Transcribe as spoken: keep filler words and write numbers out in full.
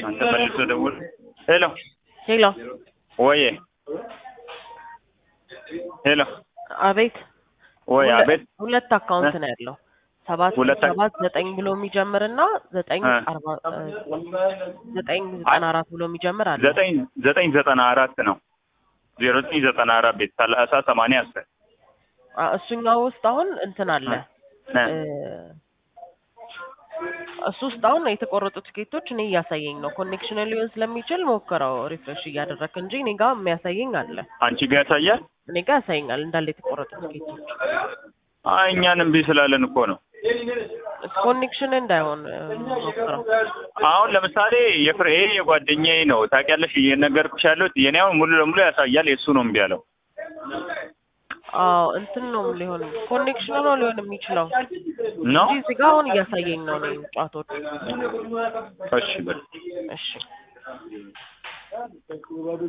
አንተ መልሶ ደውል ሄሎ ሄሎ ወይ ሄሎ አቤት ወይ አቤት ሁለት አካውንት ነው ያለው ሰባት ሰባት ዘጠኝ ብሎ የሚጀምርና ዘጠኝ አርባ ዘጠኝ ዘጠና አራት ብሎ የሚጀምር አለ ዘጠኝ ዘጠኝ ዘጠና አራት ነው ዜሮ ዘጠኝ ዘጠና አራት ቤት ሰላሳ ሰማንያ አስር እሱኛው ውስጥ አሁን እንትን አለ እሱ ውስጥ አሁን የተቆረጡ ትኬቶች እኔ እያሳየኝ ነው ኮኔክሽን ሊሆን ስለሚችል ሞከረው ሪፍሬሽ እያደረክ እንጂ እኔ ጋር የሚያሳየኝ አለ አንቺ ጋር ያሳያል እኔ ጋር ያሳየኛል እንዳለ የተቆረጡ ትኬቶች አይ እኛንም ቢስላለን እኮ ነው ኮኔክሽን እንዳይሆን ሞከረው አሁን ለምሳሌ የፍሬ የጓደኛዬ ነው ታውቂያለሽ እየነገርኩሽ ያለው የኔው ሙሉ ለሙሉ ያሳያል የሱ ነው እምቢ ያለው አዎ እንትን ነው ሊሆን ኮኔክሽን ነው ሊሆን የሚችለው ነው እዚህ ጋር አሁን እያሳየኝ ነው ነው ጫቶች እሺ በል እሺ